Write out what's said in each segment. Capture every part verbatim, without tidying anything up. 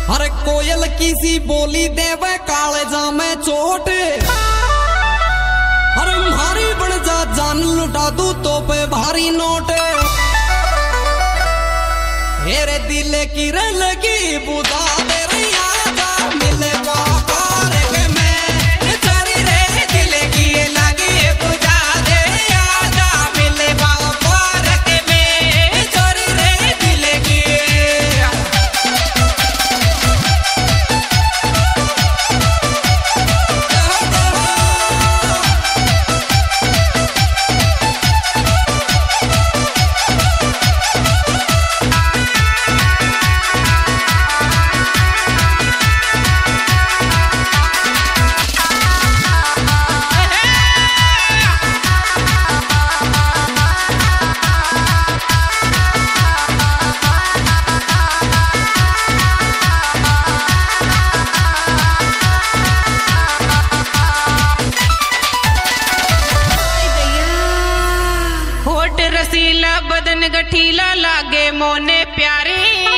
अरे कोयल किसी बोली देवे काले जामे चोट, अरे भारी बन जा जान लुटा दू तो पे भारी नोट। मेरे दिल की लगी बुझा दे रही आजा मिले पार के मैं चोरी रे दिल की लगी बुझा दे आजा मिले पार के मैं चोरी रे दिल की। रसीला बदन गठीला लागे मोने प्यारी,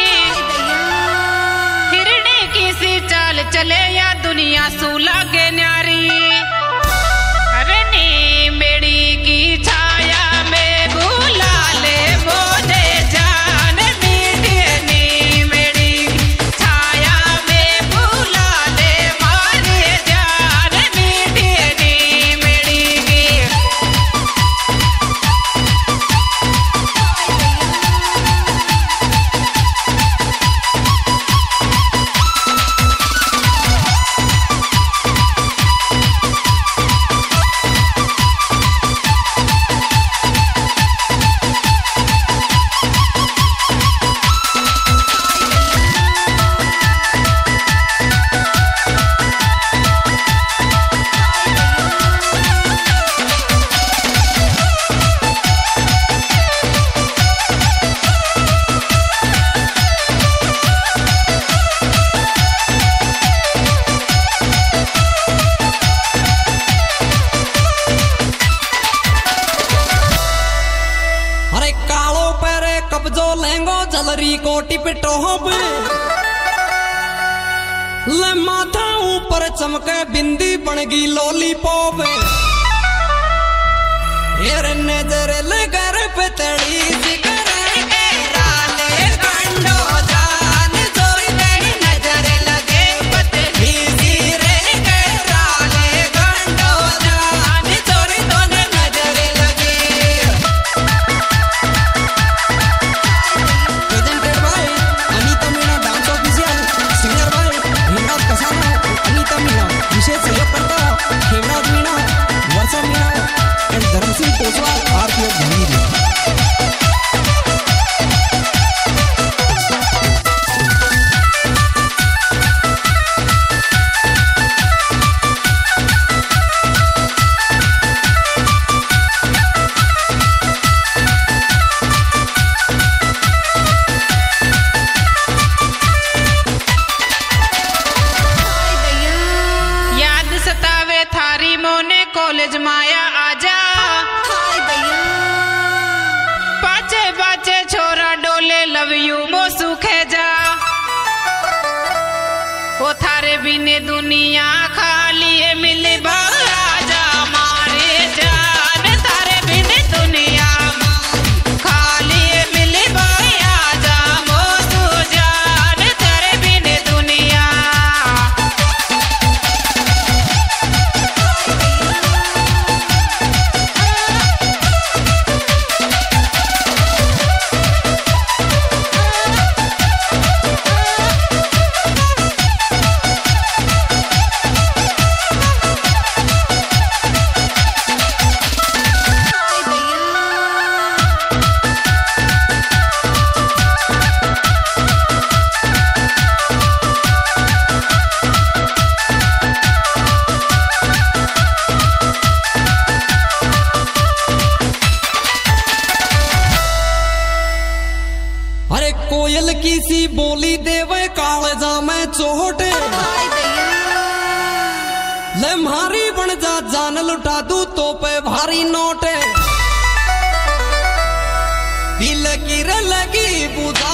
हिरणे की सी चाल चले या दुनिया सू लागे न्यारी। अरे नी मेड़ी की छाया में बुला ले मोने जान मीठी, नी मेड़ी की छाया में बुला ले मारे जान मीठी, नी मेड़ी की। कब्जो लेंगो जलरी को टिप टोप, ले माथा ऊपर चमके बिंदी बनगी लॉलीपॉप। हेर नजर लगर पे तड़ी जिगर के राले गंडो जान जोरी तेरी नजर लगे पतली रे के राले गंडो जान जोरी दोनों नजर लगे। विशेष सहयोग करता Hemraj Meena, Varsha Meena and Dharmsingh Poswal RPF Dhaniri. College माया आजा पाचे पाचे छोरा डोले लव यू मो सुखे जा, वो थारे बिने दुनिया खाली है मिले बाजा मारे जान थारे बिने दुनिया खाली है मिले बाजा मो सु जान थारे बिने दुनिया। कोयल की सी बोली देवे कालजा में चोट, ले मारी बन जा जान लुटा दू तो पे भारी नोट। दिल की लगी बुझा